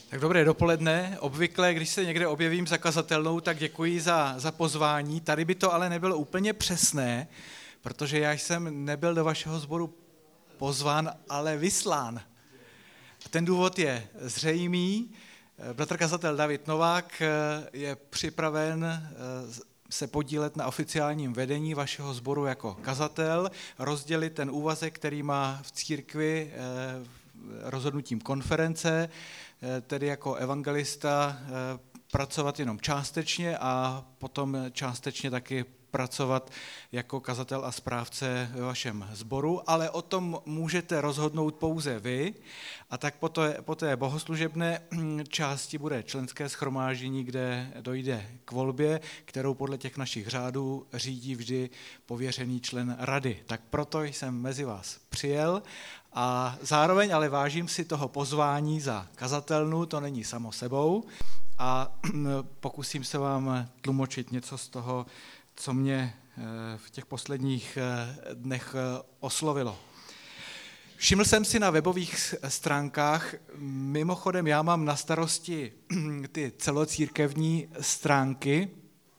Tak dobré dopoledne. Obvykle, když se někde objevím za kazatelnou, tak děkuji za pozvání. Tady by to ale nebylo úplně přesné, protože já jsem nebyl do vašeho sboru pozván, ale vyslán. Ten důvod je zřejmý. Bratr kazatel David Novák je připraven se podílet na oficiálním vedení vašeho sboru jako kazatel, rozdělit ten úvazek, který má v církvi rozhodnutím konference, tedy jako evangelista pracovat jenom částečně a potom částečně taky pracovat jako kazatel a správce ve vašem sboru, ale o tom můžete rozhodnout pouze vy. A tak po té bohoslužebné části bude členské shromáždění, kde dojde k volbě, kterou podle těch našich řádů řídí vždy pověřený člen rady. Tak proto jsem mezi vás přijel a zároveň ale vážím si toho pozvání za kazatelnu, to není samo sebou, a pokusím se vám tlumočit něco z toho, co mě v těch posledních dnech oslovilo. Všiml jsem si na webových stránkách, mimochodem já mám na starosti ty celocírkevní stránky,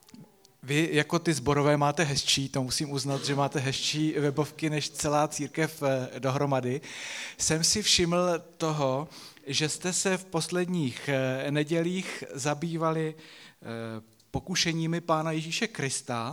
vy jako ty sborové máte hezčí, to musím uznat, že máte hezčí webovky než celá církev dohromady. Jsem si všiml toho, že jste se v posledních nedělích zabývali pokušeními Pána Ježíše Krista.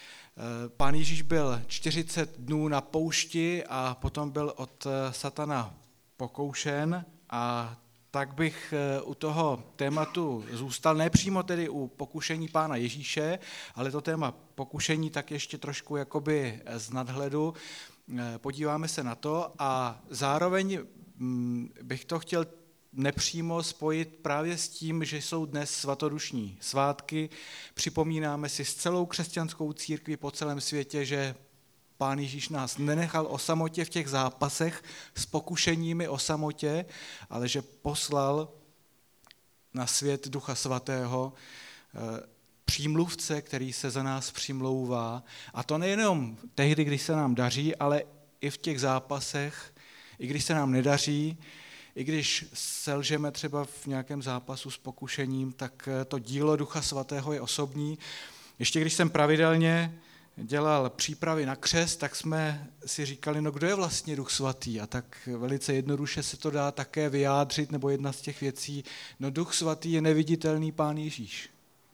Pán Ježíš byl 40 dnů na poušti a potom byl od satana pokoušen a tak bych u toho tématu zůstal, ne přímo tedy u pokušení Pána Ježíše, ale to téma pokušení tak ještě trošku jakoby z nadhledu. Podíváme se na to a zároveň bych to chtěl nepřímo spojit právě s tím, že jsou dnes svatodušní svátky. Připomínáme si s celou křesťanskou církví po celém světě, že Pán Ježíš nás nenechal o samotě v těch zápasech s pokušeními o samotě, ale že poslal na svět Ducha Svatého přímluvce, který se za nás přimlouvá. A to nejenom tehdy, když se nám daří, ale i v těch zápasech, i když se nám nedaří, i když selžeme třeba v nějakém zápasu s pokušením, tak to dílo Ducha Svatého je osobní. Ještě když jsem pravidelně dělal přípravy na křest, tak jsme si říkali, no kdo je vlastně Duch Svatý? A tak velice jednoduše se to dá také vyjádřit, nebo jedna z těch věcí, no Duch Svatý je neviditelný Pán Ježíš.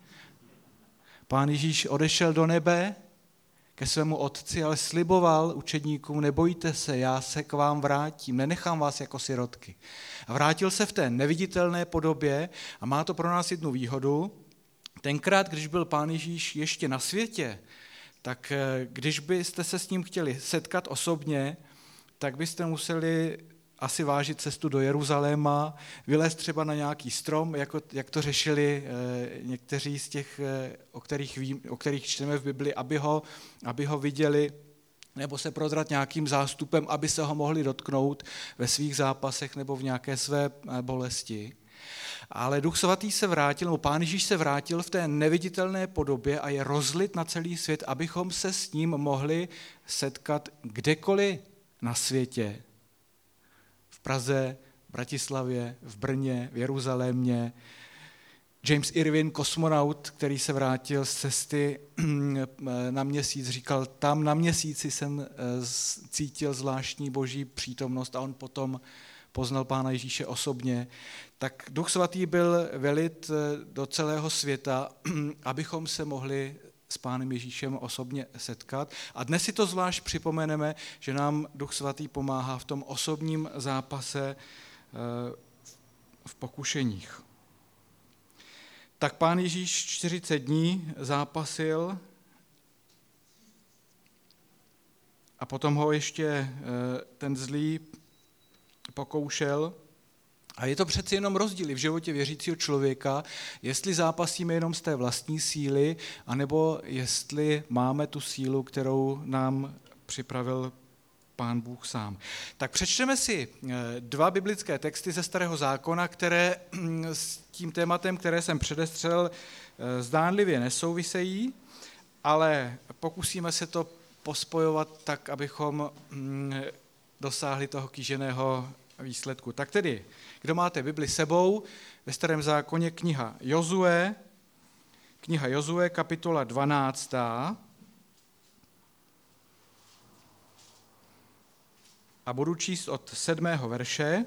Pán Ježíš odešel do nebe ke svému otci, ale sliboval učedníkům, nebojte se, já se k vám vrátím, nenechám vás jako sirotky. A vrátil se v té neviditelné podobě a má to pro nás jednu výhodu. Tenkrát, když byl Pán Ježíš ještě na světě, tak když byste se s ním chtěli setkat osobně, tak byste museli asi vážit cestu do Jeruzaléma, vylézt třeba na nějaký strom, jak to řešili někteří z těch, o kterých čteme v Bibli, aby ho viděli, nebo se prozrat nějakým zástupem, aby se ho mohli dotknout ve svých zápasech nebo v nějaké své bolesti. Ale Duch Svatý se vrátil, nebo Pán Ježíš se vrátil v té neviditelné podobě a je rozlit na celý svět, abychom se s ním mohli setkat kdekoliv na světě. V Praze, v Bratislavě, v Brně, v Jeruzalémě. James Irwin, kosmonaut, který se vrátil z cesty na Měsíc, říkal, tam na Měsíci jsem cítil zvláštní boží přítomnost a on potom poznal Pána Ježíše osobně. Tak Duch Svatý byl velit do celého světa, abychom se mohli s Pánem Ježíšem osobně setkat. A dnes si to zvlášť připomeneme, že nám Duch Svatý pomáhá v tom osobním zápase v pokušeních. Tak Pán Ježíš 40 dní zápasil a potom ho ještě ten zlý pokoušel. A je to přeci jenom rozdíl v životě věřícího člověka, jestli zápasíme jenom z té vlastní síly, anebo jestli máme tu sílu, kterou nám připravil Pán Bůh sám. Tak přečteme si 2 biblické texty ze Starého zákona, které s tím tématem, které jsem předestřel, zdánlivě nesouvisejí, ale pokusíme se to pospojovat tak, abychom dosáhli toho kýženého výsledku. Tak tedy, kdo máte Bibli sebou, ve Starém zákoně kniha Jozue, kapitola 12. A budu číst od 7. verše.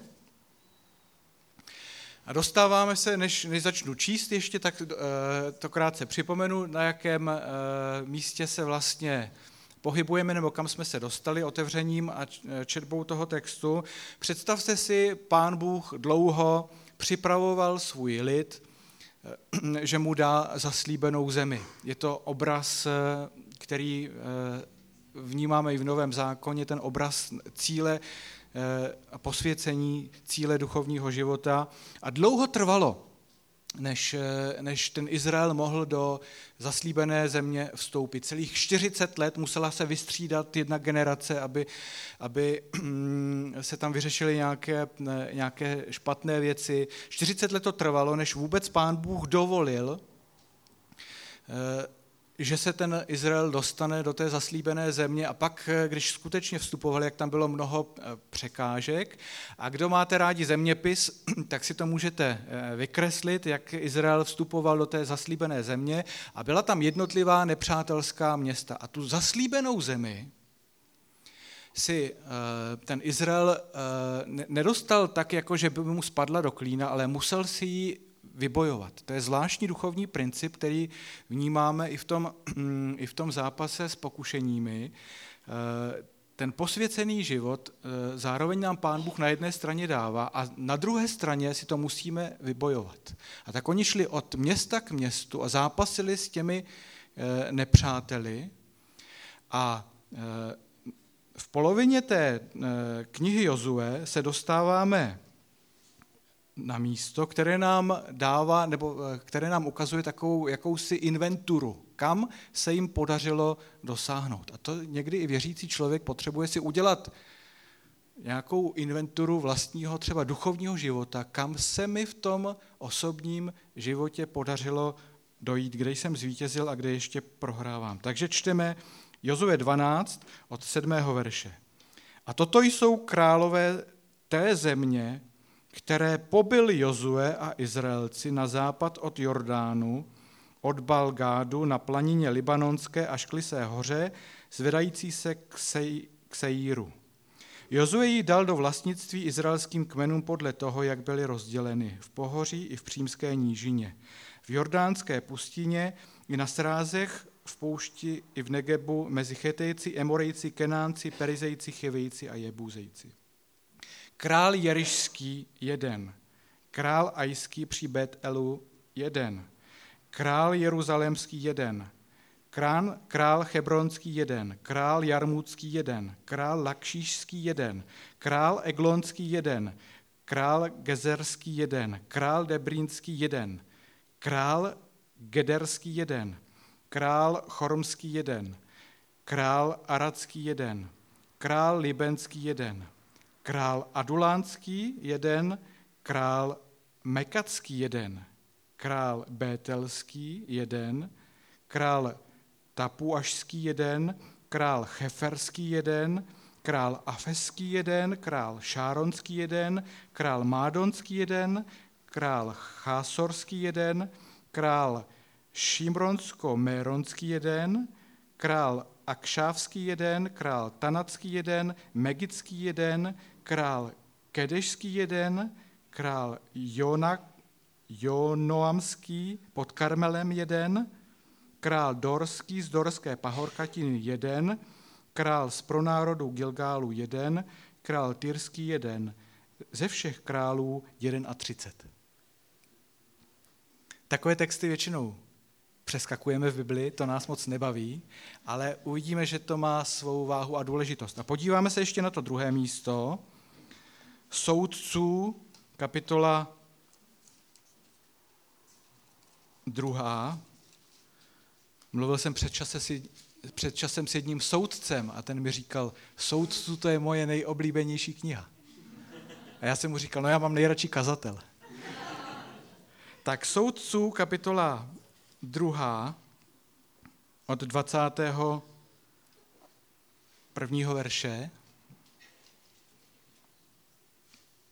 A dostáváme se, než začnu číst ještě, tak to krátce připomenu, na jakém místě se vlastně pohybujeme, nebo kam jsme se dostali otevřením a četbou toho textu. Představte si, Pán Bůh dlouho připravoval svůj lid, že mu dá zaslíbenou zemi. Je to obraz, který vnímáme i v Novém zákoně, ten obraz cíle a posvěcení, cíle duchovního života. A dlouho trvalo, než ten Izrael mohl do zaslíbené země vstoupit. Celých 40 let musela se vystřídat jedna generace, aby se tam vyřešily nějaké špatné věci. 40 let to trvalo, než vůbec Pán Bůh dovolil, že se ten Izrael dostane do té zaslíbené země a pak, když skutečně vstupovali, jak tam bylo mnoho překážek. A kdo máte rádi zeměpis, tak si to můžete vykreslit, jak Izrael vstupoval do té zaslíbené země a byla tam jednotlivá nepřátelská města. A tu zaslíbenou zemi si ten Izrael nedostal tak, jako že by mu spadla do klína, ale musel si ji vybojovat. To je zvláštní duchovní princip, který vnímáme i v tom zápase s pokušeními. Ten posvěcený život zároveň nám Pán Bůh na jedné straně dává a na druhé straně si to musíme vybojovat. A tak oni šli od města k městu a zápasili s těmi nepřáteli a v polovině té knihy Jozue se dostáváme na místo, které nám dává, nebo které nám ukazuje takovou jakousi inventuru, kam se jim podařilo dosáhnout. A to někdy i věřící člověk potřebuje si udělat nějakou inventuru vlastního třeba duchovního života, kam se mi v tom osobním životě podařilo dojít, kde jsem zvítězil a kde ještě prohrávám. Takže čteme Jozue 12 od 7. verše. A toto jsou králové té země, které pobil Jozue a Izraelci na západ od Jordánu, od Balgádu na planině Libanonské až k Lysé hoře, zvedající se k Sejíru. Jozue ji dal do vlastnictví izraelským kmenům podle toho, jak byly rozděleny v pohoří i v Přímské nížině, v Jordánské pustině i na srázech, v poušti i v Negebu mezi Chetejci, Emorejci, Kenánci, Perizejci, Chivejci a Jebúzejci. Král Jerišský 1, král Ajský při Bet-Elu 1, král Jeruzalémský 1, král Hebronský 1, král Jarmúcký 1, král Lakšíšský 1, král Eglonský 1, král Gezerský 1, král Debrínský 1, král Gederský 1, král Chormský 1, král Aradský 1, král Libenský 1, král Adulánský 1, král Mekatský 1, král Bételský 1, král Tapuašský 1, král Cheferský 1, král Afeský 1, král Šáronský 1, král Mádonský 1, král Chásorský 1, král Šimronsko-Méronský 1, král Akšávský 1, král Tanacký 1, Megický 1, král Kedešský 1, král Jonoamský pod Karmelem 1, král Dorský z Dorské pahorkatiny 1, král z pronárodu Gilgálu 1, král Tyrský 1, ze všech králů 31. Takové texty většinou přeskakujeme v Bibli, to nás moc nebaví, ale uvidíme, že to má svou váhu a důležitost. A podíváme se ještě na to druhé místo. Soudců, kapitola 2. Mluvil jsem před časem s jedním soudcem a ten mi říkal, Soudců, to je moje nejoblíbenější kniha. A já jsem mu říkal, no já mám nejradši Kazatel. Tak Soudců, kapitola 2. od 21. verše.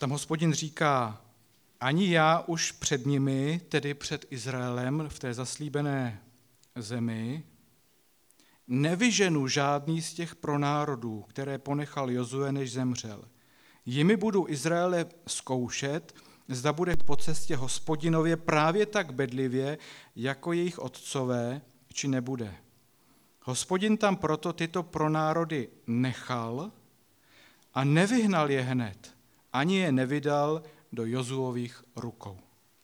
tam Hospodin říká, ani já už před nimi, tedy před Izraelem v té zaslíbené zemi, nevyženu žádný z těch pronárodů, které ponechal Jozue, než zemřel. Jimi budu Izraele zkoušet, zda bude po cestě Hospodinově právě tak bedlivě, jako jejich otcové, či nebude. Hospodin tam proto tyto pronárody nechal a nevyhnal je hned, ani je nevydal do Jozuových rukou.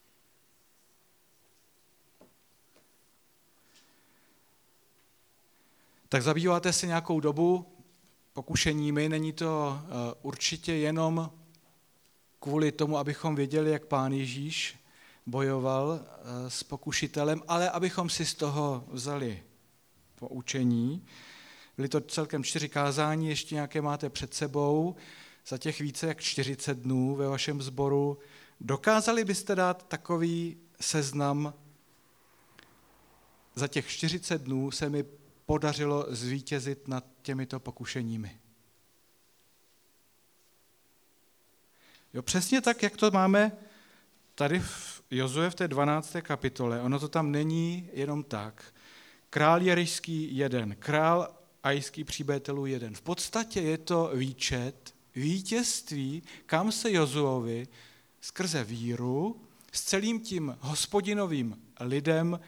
Tak zabýváte se nějakou dobu pokušeními, není to určitě jenom kvůli tomu, abychom věděli, jak Pán Ježíš bojoval s pokušitelem, ale abychom si z toho vzali poučení. Byly to celkem 4 kázání, ještě nějaké máte před sebou, za těch více jak 40 dnů ve vašem sboru. Dokázali byste dát takový seznam? Za těch 40 dnů se mi podařilo zvítězit nad těmito pokušeními. Jo, přesně tak, jak to máme tady v Jozue v té 12. kapitole. Ono to tam není jenom tak. Král jerišský 1, král ajský příbětelů 1. V podstatě je to výčet vítězství, kam se Jozuovi skrze víru s celým tím hospodinovým lidem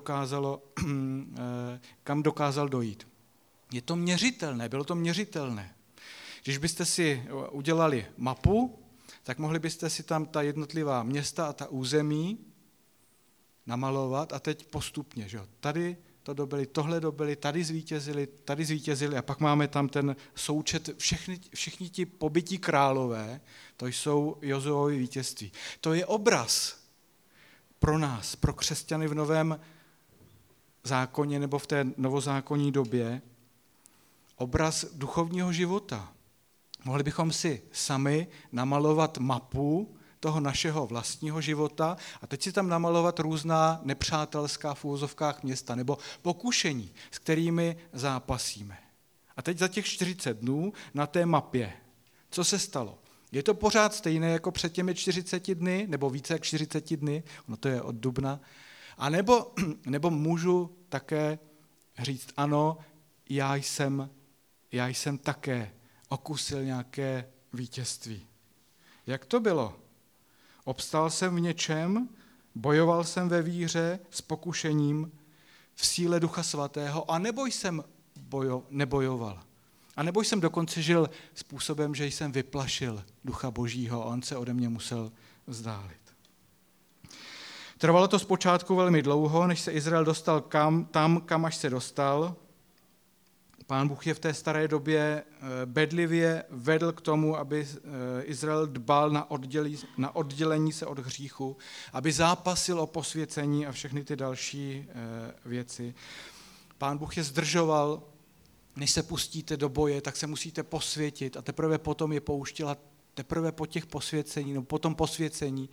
kam dokázal dojít. Je to měřitelné, bylo to měřitelné. Když byste si udělali mapu, tak mohli byste si tam ta jednotlivá města a ta území namalovat a teď postupně, že jo, tady to dobyli, tohle dobyli, tady zvítězili a pak máme tam ten součet, všichni ti pobytí králové, to jsou Jozuovi vítězství. To je obraz pro nás, pro křesťany v Novém zákoně nebo v té novozákonní době, obraz duchovního života. Mohli bychom si sami namalovat mapu toho našeho vlastního života a teď si tam namalovat různá nepřátelská v úvozovkách města nebo pokušení, s kterými zápasíme. A teď za těch 40 dnů na té mapě, co se stalo? Je to pořád stejné jako před těmi 40 dny, nebo více jak 40 dny, ono to je od dubna, a nebo můžu také říct, ano, já jsem také okusil nějaké vítězství. Jak to bylo? Obstál jsem v něčem, bojoval jsem ve víře s pokušením v síle Ducha Svatého, anebo jsem nebojoval. A nebo jsem dokonce žil způsobem, že jsem vyplašil Ducha Božího a on se ode mě musel vzdálit. Trvalo to zpočátku velmi dlouho, než se Izrael dostal kam až se dostal. Pán Bůh je v té staré době bedlivě vedl k tomu, aby Izrael dbal na oddělení se od hříchu, aby zápasil o posvěcení a všechny ty další věci. Pán Bůh je zdržoval, než se pustíte do boje, tak se musíte posvětit a teprve potom je pouštěl a teprve po těch posvěcení, no po tom posvěcení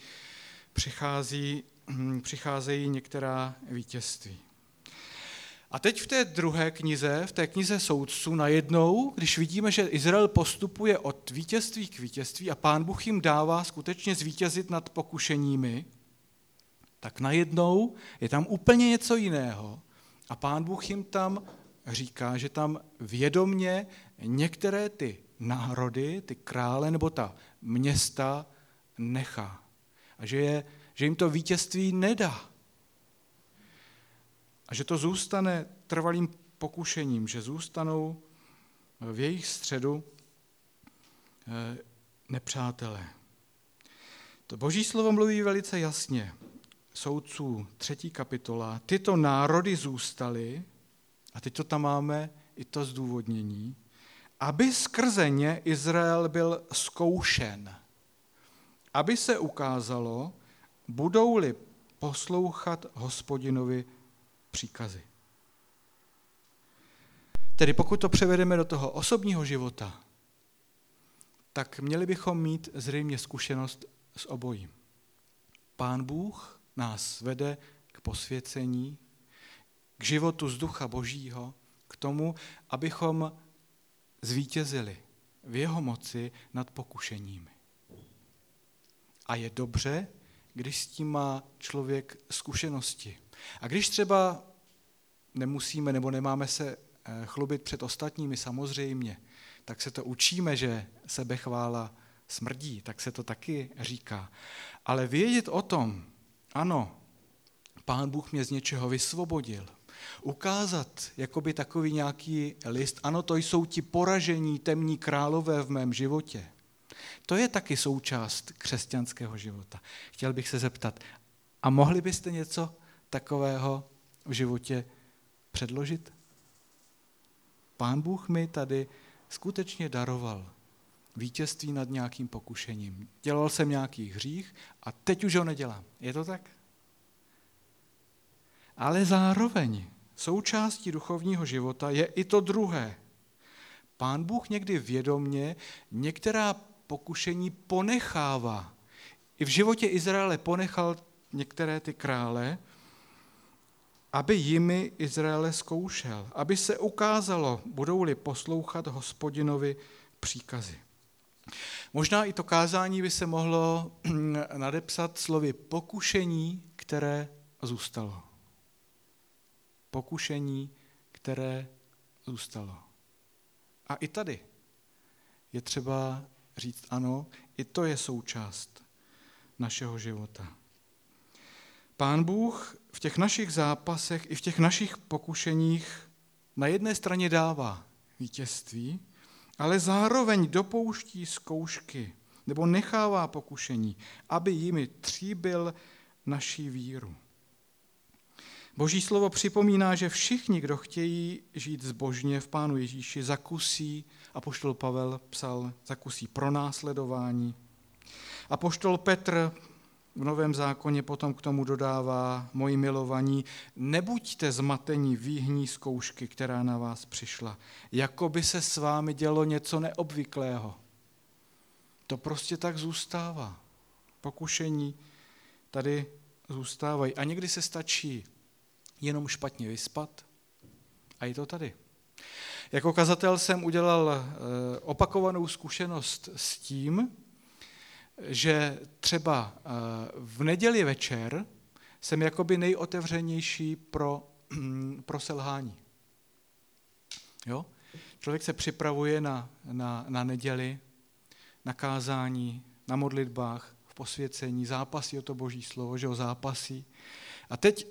přicházejí některá vítězství. A teď v té druhé knize, v té knize soudců najednou, když vidíme, že Izrael postupuje od vítězství k vítězství a Pán Bůh jim dává skutečně zvítězit nad pokušeními, tak najednou je tam úplně něco jiného a Pán Bůh jim tam říká, že tam vědomně některé ty národy, ty krále nebo ta města nechá. A že jim to vítězství nedá. A že to zůstane trvalým pokušením, že zůstanou v jejich středu nepřátelé. To Boží slovo mluví velice jasně. Soudců 3. kapitola. Tyto národy zůstaly, a teď to tam máme i to zdůvodnění, aby skrze ně Izrael byl zkoušen. Aby se ukázalo, budou-li poslouchat Hospodinovi příkazy. Tedy pokud to převedeme do toho osobního života, tak měli bychom mít zřejmě zkušenost s obojím. Pán Bůh nás vede k posvěcení, k životu z Ducha Božího, k tomu, abychom zvítězili v jeho moci nad pokušeními. A je dobře, když s tím má člověk zkušenosti. A když třeba nemusíme nebo nemáme se chlubit před ostatními samozřejmě, tak se to učíme, že sebechvála smrdí, tak se to taky říká. Ale vědět o tom, ano, Pán Bůh mě z něčeho vysvobodil, ukázat jakoby takový nějaký list, ano, to jsou ti poražení temní králové v mém životě. To je taky součást křesťanského života. Chtěl bych se zeptat, a mohli byste něco takového v životě předložit? Pán Bůh mi tady skutečně daroval vítězství nad nějakým pokušením. Dělal jsem nějaký hřích a teď už ho nedělám. Je to tak? Ale zároveň součástí duchovního života je i to druhé. Pán Bůh někdy vědomně některá pokušení ponechává. I v životě Izraele ponechal některé ty krále, aby jimi Izraele zkoušel, aby se ukázalo, budou-li poslouchat Hospodinovi příkazy. Možná i to kázání by se mohlo nadepsat slovy pokušení, které zůstalo. Pokušení, které zůstalo. A i tady je třeba říct ano, i to je součást našeho života. Pán Bůh v těch našich zápasech i v těch našich pokušeních na jedné straně dává vítězství, ale zároveň dopouští zkoušky nebo nechává pokušení, aby jimi tříbil naši víru. Boží slovo připomíná, že všichni, kdo chtějí žít zbožně v Pánu Ježíši, zakusí, apoštol Pavel psal, zakusí pronásledování. Apoštol Petr v Novém zákoně potom k tomu dodává, moji milovaní, nebuďte zmatení výhní zkoušky, která na vás přišla, jako by se s vámi dělo něco neobvyklého. To prostě tak zůstává. Pokušení tady zůstávají. A někdy se stačí jenom špatně vyspat a je to tady. Jako kazatel jsem udělal opakovanou zkušenost s tím, že třeba v neděli večer jsem jakoby nejotevřenější pro selhání. Jo? Člověk se připravuje na neděli, na kázání, na modlitbách, v posvěcení, zápasí o to Boží slovo, že ho zápasí. A teď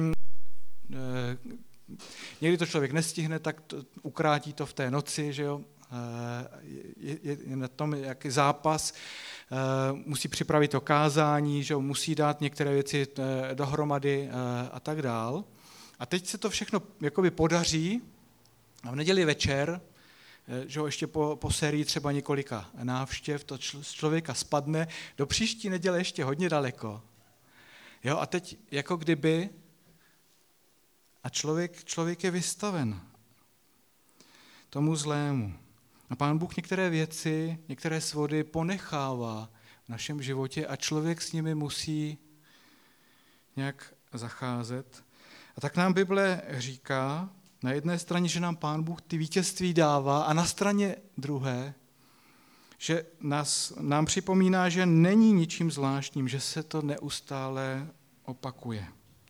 někdy to člověk nestihne, tak ukrátí to v té noci, že jo? Je na tom jaký zápas, musí připravit to kázání, že jo? Musí dát některé věci dohromady a tak dál. A teď se to všechno jakoby podaří a v neděli večer, že jo, ještě po sérii třeba několika návštěv, to z člověka spadne do příští neděle ještě hodně daleko. Jo? A teď jako kdyby a člověk je vystaven tomu zlému. A Pán Bůh některé věci, některé svody ponechává v našem životě a člověk s nimi musí nějak zacházet. A tak nám Bible říká na jedné straně, že nám Pán Bůh ty vítězství dává a na straně druhé, že nám připomíná, že není ničím zvláštním, že se to neustále opakuje.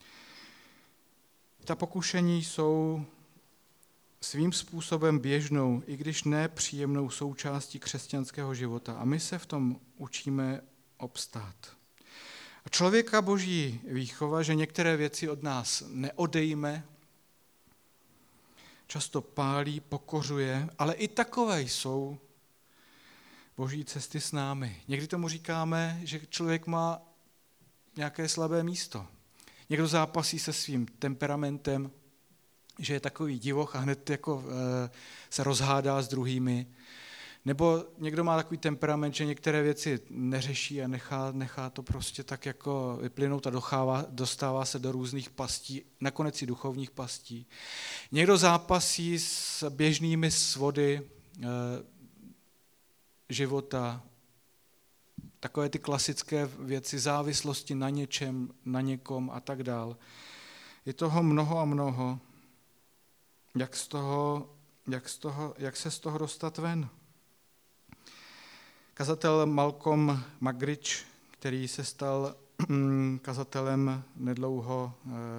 Ta pokušení jsou svým způsobem běžnou, i když nepříjemnou součástí křesťanského života. A my se v tom učíme obstát. A člověka Boží výchova, že některé věci od nás neodejme, často pálí, pokořuje, ale i takové jsou Boží cesty s námi. Někdy tomu říkáme, že člověk má nějaké slabé místo. Někdo zápasí se svým temperamentem, že je takový divoch a hned jako se rozhádá s druhými. Nebo někdo má takový temperament, že některé věci neřeší a nechá to prostě tak jako vyplynout a dostává se do různých pastí, nakonec i duchovních pastí. Někdo zápasí s běžnými svody života, takové ty klasické věci, závislosti na něčem, na někom a tak dál. Je toho mnoho a mnoho. Jak se z toho dostat ven? Kazatel Malcolm Muggeridge, který se stal kazatelem nedlouho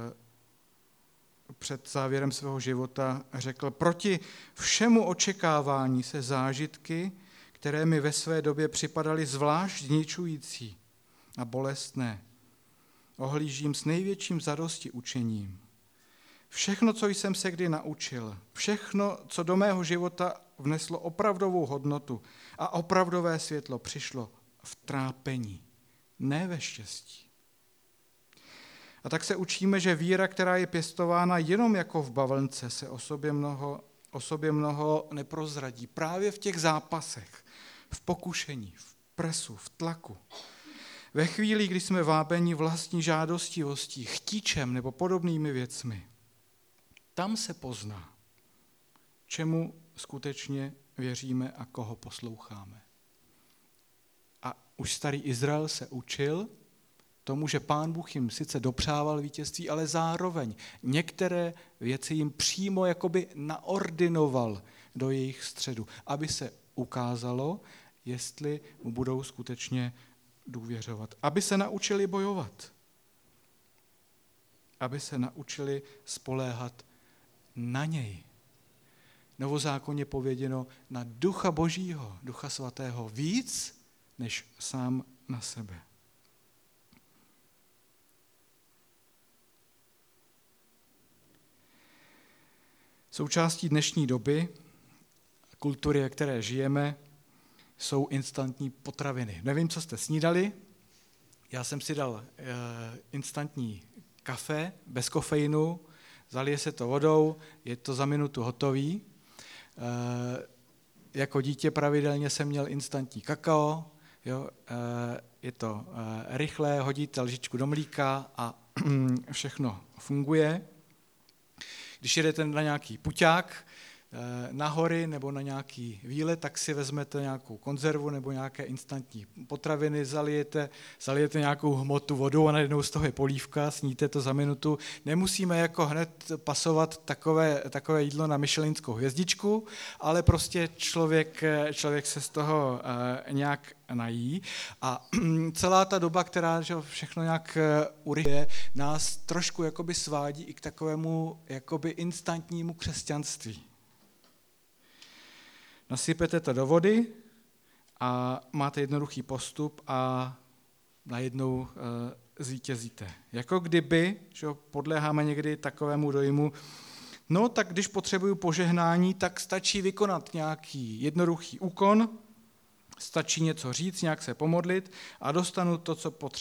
před závěrem svého života, řekl: proti všemu očekávání se zážitky, které mi ve své době připadaly zvlášť zničující a bolestné, ohlížím s největším zadosti učením. Všechno, co jsem se kdy naučil, všechno, co do mého života vneslo opravdovou hodnotu a opravdové světlo, přišlo v trápení, ne ve štěstí. A tak se učíme, že víra, která je pěstována jenom jako v bavlnce, se o sobě mnoho neprozradí. Právě v těch zápasech, v pokušení, v presu, v tlaku. Ve chvíli, kdy jsme vábeni vlastní žádostivostí, chtíčem nebo podobnými věcmi, tam se pozná, čemu skutečně věříme a koho posloucháme. A už starý Izrael se učil tomu, že Pán Bůh jim sice dopřával vítězství, ale zároveň některé věci jim přímo jakoby naordinoval do jejich středu, aby se ukázalo, jestli mu budou skutečně důvěřovat. Aby se naučili bojovat. Aby se naučili spoléhat na něj. Novozákonně pověděno na Ducha Božího, Ducha Svatého víc, než sám na sebe. Součástí dnešní doby, kultury, ve které žijeme, jsou instantní potraviny. Nevím, co jste snídali, já jsem si dal instantní kafe bez kofeinu, zalije se to vodou, je to za minutu hotový. Jako dítě pravidelně jsem měl instantní kakao, jo, je to rychlé, hodíte lžičku do mlíka a všechno funguje. Když jedete na nějaký puťák, na hory nebo na nějaký výlet, tak si vezmete nějakou konzervu nebo nějaké instantní potraviny, zalijete nějakou hmotu vodou a najednou z toho je polívka, sníte to za minutu. Nemusíme jako hned pasovat takové jídlo na michelinskou hvězdičku, ale prostě člověk se z toho nějak nají. A celá ta doba, která všechno nějak urychluje, nás trošku jakoby svádí i k takovému jakoby instantnímu křesťanství. Nasypete to do vody a máte jednoduchý postup a najednou zvítězíte. Jako kdyby, že podléháme někdy takovému dojmu, no tak když potřebuju požehnání, tak stačí vykonat nějaký jednoduchý úkon, stačí něco říct, nějak se pomodlit a dostanu to,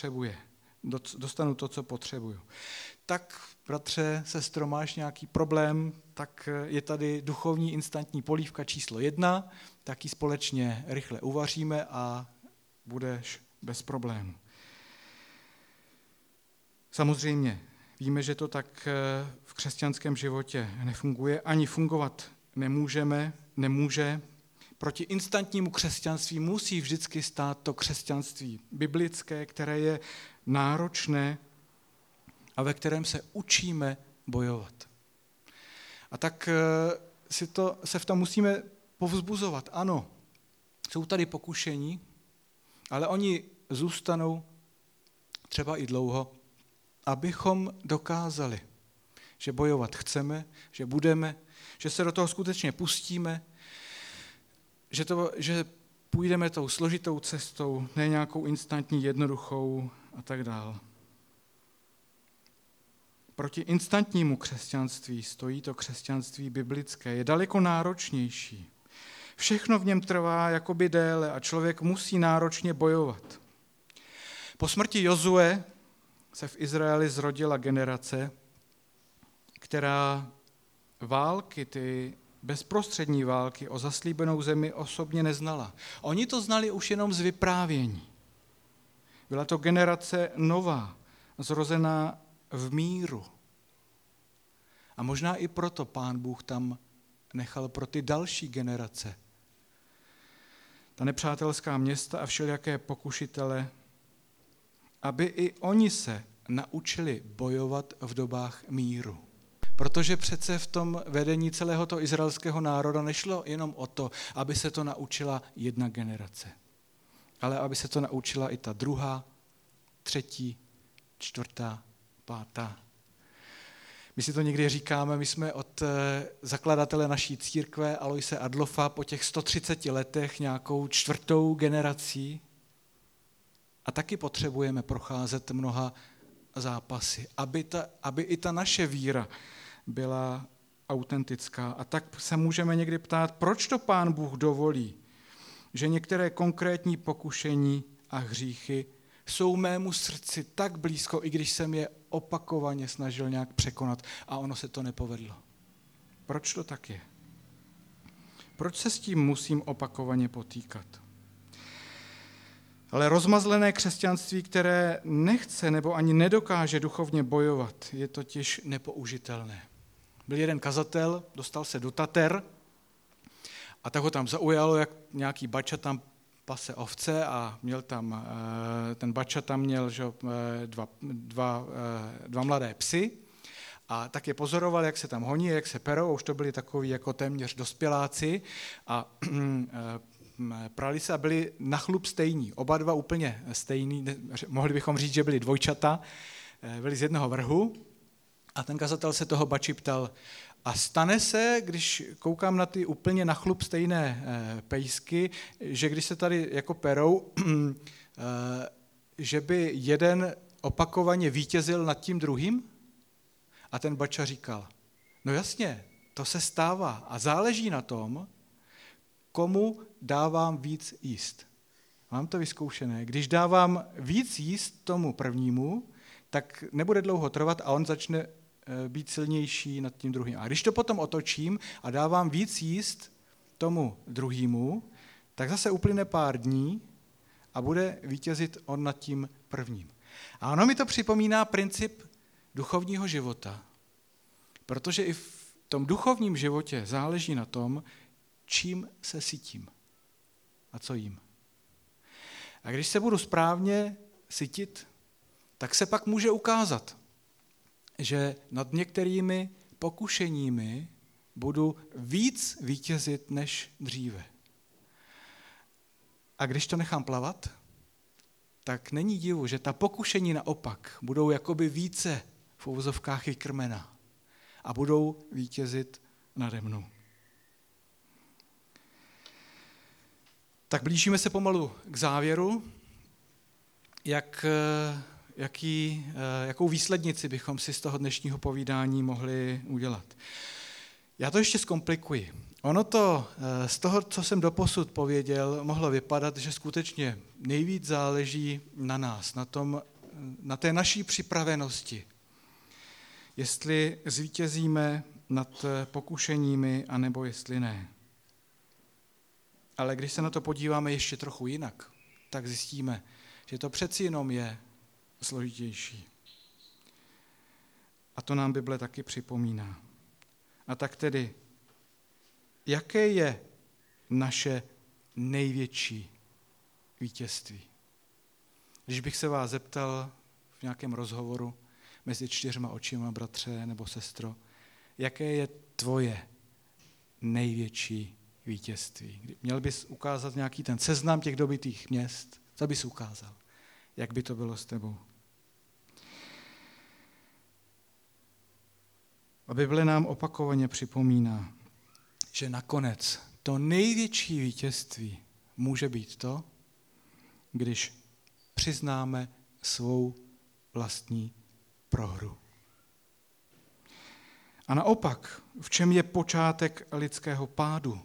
co potřebuju. Tak, bratře, sestro, máš nějaký problém, tak je tady duchovní instantní polívka číslo 1, tak ji společně rychle uvaříme a budeš bez problému. Samozřejmě, víme, že to tak v křesťanském životě nefunguje, ani fungovat nemůže. Proti instantnímu křesťanství musí vždycky stát to křesťanství biblické, které je náročné a ve kterém se učíme bojovat. A tak se v tom musíme povzbuzovat. Ano, jsou tady pokušení, ale oni zůstanou třeba i dlouho, abychom dokázali, že bojovat chceme, že budeme, že se do toho skutečně pustíme, že půjdeme tou složitou cestou, ne nějakou instantní, jednoduchou a tak dále. Proti instantnímu křesťanství stojí to křesťanství biblické. Je daleko náročnější. Všechno v něm trvá jakoby déle a člověk musí náročně bojovat. Po smrti Jozue se v Izraeli zrodila generace, která války, ty bezprostřední války o zaslíbenou zemi osobně neznala. Oni to znali už jenom z vyprávění. Byla to generace nová, zrozená v míru. A možná i proto Pán Bůh tam nechal pro ty další generace ta nepřátelská města a všelijaké pokušitele, aby i oni se naučili bojovat v dobách míru. Protože přece v tom vedení celého toho izraelského národa nešlo jenom o to, aby se to naučila jedna generace, ale aby se to naučila i ta druhá, třetí, čtvrtá, pátá. My si to někdy říkáme, my jsme od zakladatele naší církve Aloise Adlofa po těch 130 letech nějakou čtvrtou generací a taky potřebujeme procházet mnoha zápasy, aby i ta naše víra byla autentická. A tak se můžeme někdy ptát, proč to Pán Bůh dovolí, že některé konkrétní pokušení a hříchy jsou mému srdci tak blízko, i když jsem je opakovaně snažil nějak překonat a ono se to nepovedlo. Proč to tak je? Proč se s tím musím opakovaně potýkat? Ale rozmazlené křesťanství, které nechce nebo ani nedokáže duchovně bojovat, je totiž nepoužitelné. Byl jeden kazatel, dostal se do Tater a tak ho tam zaujalo, jak nějaký bača tam pase ovce a měl tam, ten bača tam měl dva mladé psy a tak je pozoroval, jak se tam honí, jak se perou, už to byli takoví jako téměř dospěláci a prali se a byli na chlup stejní, oba dva úplně stejní, mohli bychom říct, že byli dvojčata, byli z jednoho vrhu a ten kazatel se toho bači ptal, a stane se, když koukám na ty úplně na chlup stejné pejsky, že když se tady jako perou, že by jeden opakovaně vítězil nad tím druhým? A ten bača říkal, no jasně, to se stává a záleží na tom, komu dávám víc jíst. Mám to vyzkoušené. Když dávám víc jíst tomu prvnímu, tak nebude dlouho trvat a on začne být silnější nad tím druhým. A když to potom otočím a dávám víc jíst tomu druhému, tak zase uplyne pár dní a bude vítězit on nad tím prvním. A ono mi to připomíná princip duchovního života, protože i v tom duchovním životě záleží na tom, čím se sytím a co jím. A když se budu správně sytit, tak se pak může ukázat, že nad některými pokušeními budu víc vítězit než dříve. A když to nechám plavat, tak není divu, že ta pokušení naopak budou jakoby více v uvozovkách vykrmena a budou vítězit nade mnou. Tak blížíme se pomalu k závěru, jakou výslednici bychom si z toho dnešního povídání mohli udělat. Já to ještě zkomplikuji. Ono to z toho, co jsem doposud pověděl, mohlo vypadat, že skutečně nejvíc záleží na nás, na té naší připravenosti. Jestli zvítězíme nad pokušeními, anebo jestli ne. Ale když se na to podíváme ještě trochu jinak, tak zjistíme, že to přeci jenom je složitější. A to nám Bible taky připomíná. A tak tedy, jaké je naše největší vítězství? Když bych se vás zeptal v nějakém rozhovoru mezi 4 očima, bratře nebo sestro, jaké je tvoje největší vítězství? Měl bys ukázat nějaký ten seznam těch dobytých měst? Co bys ukázal? Jak by to bylo s tebou? A Bible nám opakovaně připomíná, že nakonec to největší vítězství může být to, když přiznáme svou vlastní prohru. A naopak, v čem je počátek lidského pádu?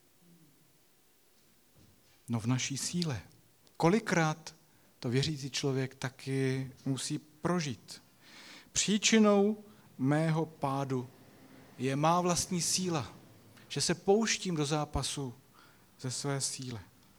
No v naší síle. Kolikrát to věřící člověk taky musí prožít. Příčinou mého pádu je má vlastní síla, že se pouštím do zápasu ze své síly.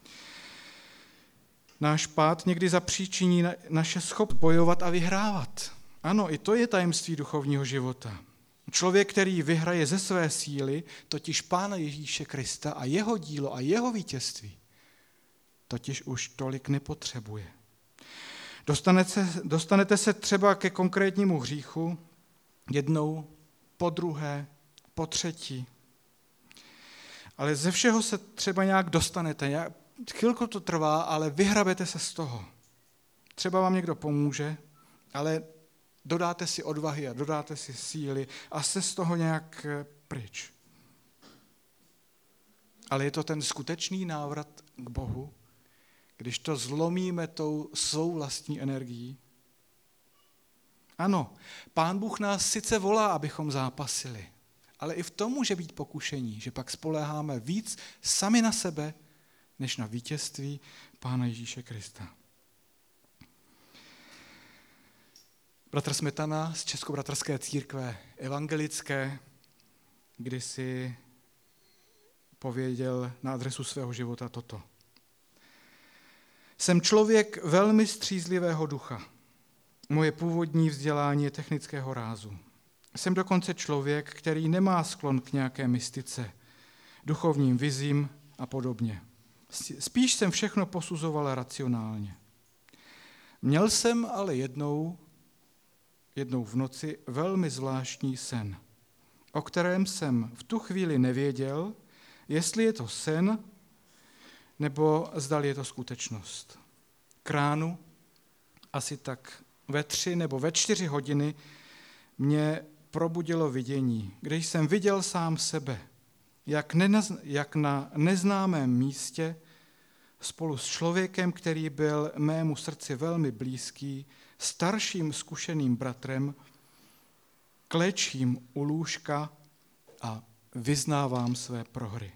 Náš pád někdy zapříčiní naše schopnost bojovat a vyhrávat. Ano, i to je tajemství duchovního života. Člověk, který vyhraje ze své síly, totiž Pána Ježíše Krista a jeho dílo a jeho vítězství, totiž už tolik nepotřebuje. Dostanete se třeba ke konkrétnímu hříchu jednou, po druhé, po třetí. Ale ze všeho se třeba nějak dostanete. Chvilku to trvá, ale vyhrabete se z toho. Třeba vám někdo pomůže, ale dodáte si odvahy a dodáte si síly a jste z toho nějak pryč. Ale je to ten skutečný návrat k Bohu, když to zlomíme tou svou vlastní energií. Ano, Pán Bůh nás sice volá, abychom zápasili, ale i v tom může být pokušení, že pak spoléháme víc sami na sebe, než na vítězství Pána Ježíše Krista. Bratr Smetana z Českobratrské církve evangelické kdysi pověděl na adresu svého života toto. Jsem člověk velmi střízlivého ducha. Moje původní vzdělání je technického rázu. Jsem dokonce člověk, který nemá sklon k nějaké mystice, duchovním vizím a podobně. Spíš jsem všechno posuzoval racionálně. Měl jsem ale jednou v noci velmi zvláštní sen, o kterém jsem v tu chvíli nevěděl, jestli je to sen, nebo zdali je to skutečnost. K ránu, asi tak ve 3 nebo ve 4 hodiny, mě probudilo vidění, kde jsem viděl sám sebe, jak na neznámém místě spolu s člověkem, který byl mému srdci velmi blízký, starším zkušeným bratrem, klečím u lůžka a vyznávám své prohry.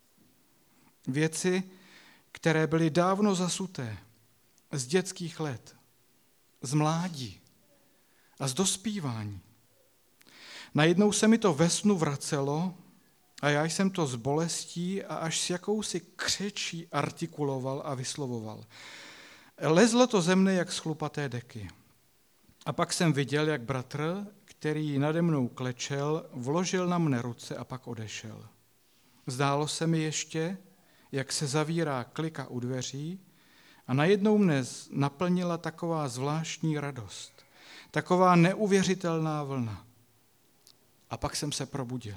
Věci, které byly dávno zasuté, z dětských let, z mládí a z dospívání. Najednou se mi to ve snu vracelo a já jsem to s bolestí a až s jakousi křečí artikuloval a vyslovoval. Lezlo to ze mne jak z chlupaté deky. A pak jsem viděl, jak bratr, který nade mnou klečel, vložil na mne ruce a pak odešel. Zdálo se mi ještě, jak se zavírá klika u dveří a najednou mne naplnila taková zvláštní radost, taková neuvěřitelná vlna. A pak jsem se probudil.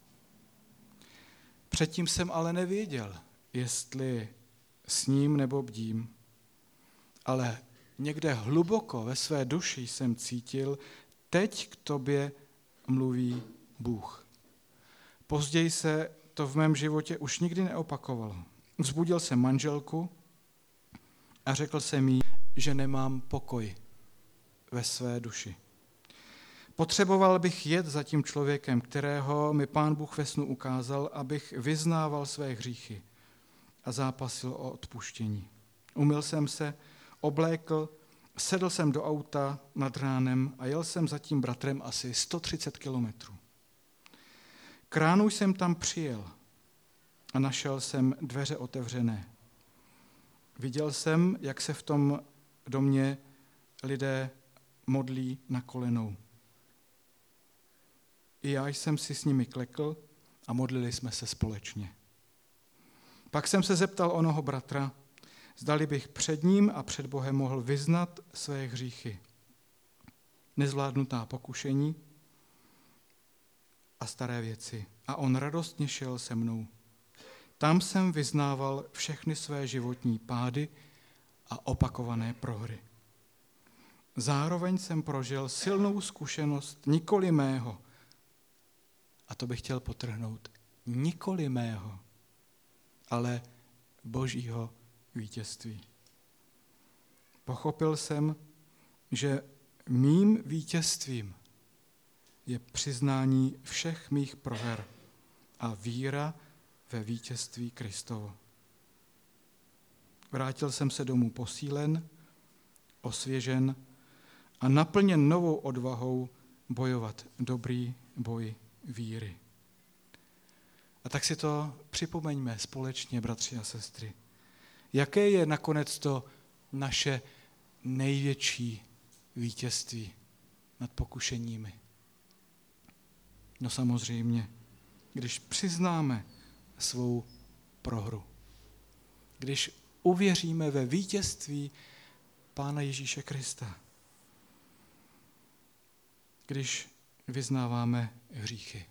Předtím jsem ale nevěděl, jestli sním nebo bdím, ale někde hluboko ve své duši jsem cítil, teď k tobě mluví Bůh. Později se to v mém životě už nikdy neopakovalo. Vzbudil jsem manželku a řekl jsem jí, že nemám pokoj ve své duši. Potřeboval bych jet za tím člověkem, kterého mi Pán Bůh ve snu ukázal, abych vyznával své hříchy a zápasil o odpuštění. Umyl jsem se, oblékl, sedl jsem do auta nad ránem a jel jsem za tím bratrem asi 130 kilometrů. K ránu jsem tam přijel a našel jsem dveře otevřené. Viděl jsem, jak se v tom domě lidé modlí na kolenou. I já jsem si s nimi klekl a modlili jsme se společně. Pak jsem se zeptal onoho bratra, zdali bych před ním a před Bohem mohl vyznat své hříchy, nezvládnutá pokušení a staré věci. A on radostně šel se mnou. Tam jsem vyznával všechny své životní pády a opakované prohry. Zároveň jsem prožil silnou zkušenost nikoli mého, a to bych chtěl podtrhnout, nikoli mého, ale Božího vítězství. Pochopil jsem, že mým vítězstvím je přiznání všech mých proher a víra ve vítězství Kristovo. Vrátil jsem se domů posílen, osvěžen a naplněn novou odvahou bojovat dobrý boj víry. A tak si to připomeňme společně, bratři a sestry. Jaké je nakonec to naše největší vítězství nad pokušeními? No samozřejmě, když přiznáme svou prohru. Když uvěříme ve vítězství Pána Ježíše Krista. Když vyznáváme hříchy.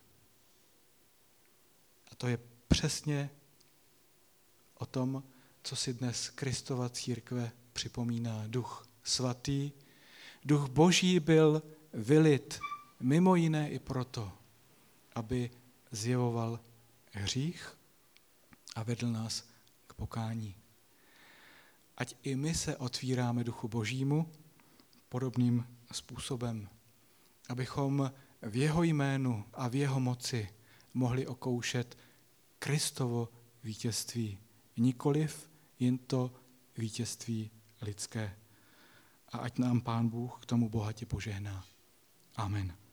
A to je přesně o tom, co si dnes Kristova církve připomíná duch Svatý, Duch Boží byl vylit mimo jiné i proto, aby zjevoval hřích a vedl nás k pokání. Ať i my se otvíráme Duchu Božímu podobným způsobem, abychom v jeho jménu a v jeho moci mohli okoušet Kristovo vítězství, nikoliv jen to vítězství lidské. A ať nám Pán Bůh k tomu bohatě požehná. Amen.